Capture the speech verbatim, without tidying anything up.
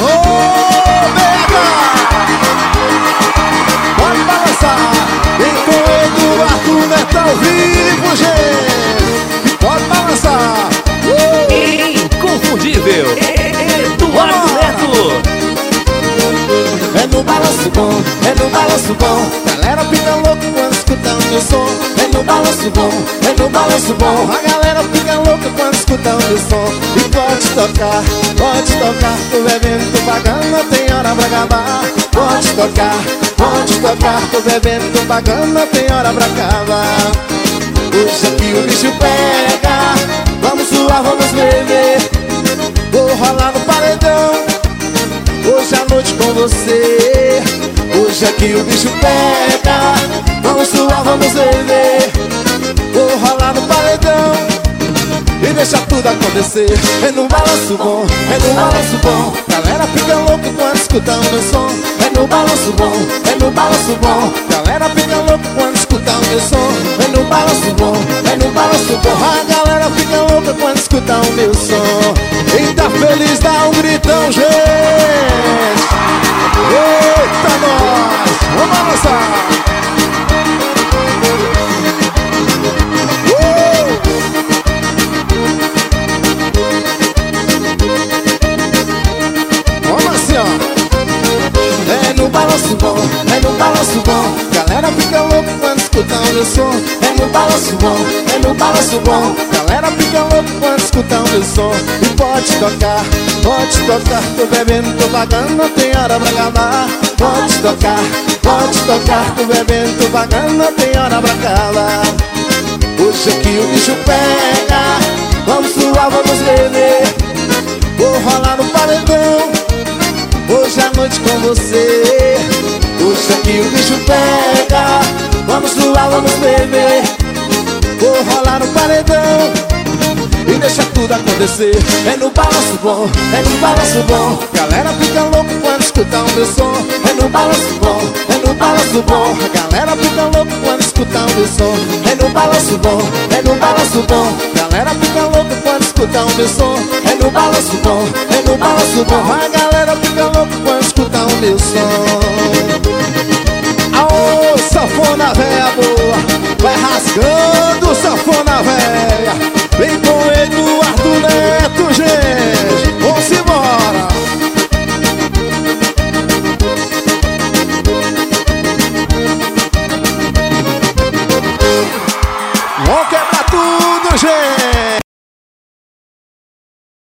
Ô, B H! Pode balançar. Vem com Eduardo Neto ao vivo, gente. E pode balançar. Uh! Inconfundível Eduardo Neto. É no balanço bom, é no balanço bom. Galera fica louca quando escuta o meu som. É no balanço bom, é no balanço bom. A galera fica louca quando escuta o meu som. E pode tocar, pode tocar. Tô bebendo, tô pagando, não tem hora pra acabar. Pode tocar, pode tocar. Tô bebendo, tô pagando, não tem hora pra acabar. Hoje aqui o bicho pega. Vamos suar, vamos beber. Vou rolar no paredão hoje à noite com você. Hoje aqui o bicho pega. Vamos suar, vamos beber. Vou rolar no paredão e deixa tudo acontecer. É no balanço bom, é no balanço bom. Galera fica louca quando escuta o meu som. É no balanço bom, é no balanço bom. Galera fica louca quando escuta o meu som. É no balanço bom, é no balanço bom. A galera fica louca quando escuta o meu som. Quem tá feliz dá um gritão, gente. Eita nós, vamos avançar. É no balanço bom, é no balanço bom. Galera fica louca quando escuta o meu som. É no balanço bom, é no balanço bom. Galera fica louca quando escuta o meu som. E pode tocar, pode tocar. Tô bebendo, tô pagando, não tem hora pra acabar. Pode tocar, pode tocar. Tô bebendo, tô pagando, não tem hora pra acabar. Hoje aqui o bicho pega. Vamos suar, vamos beber. Vou rolar no paredão hoje à noite com você. Hoje aqui o bicho pega. Vamos suar, vamos beber. Vou rolar no paredão e deixa tudo acontecer. É no balanço bom, é no balanço bom. Galera fica louca quando escuta o meu som. É no balanço bom, é no balanço bom. A galera fica louca quando escuta o meu som. É no balanço bom, é no balanço bom. Galera fica louca quando escuta o meu som. É no balanço bom, é no balanço bom. A galera fica louca quando escuta o meu som. Aô, sanfona véia boa, vai rasgando.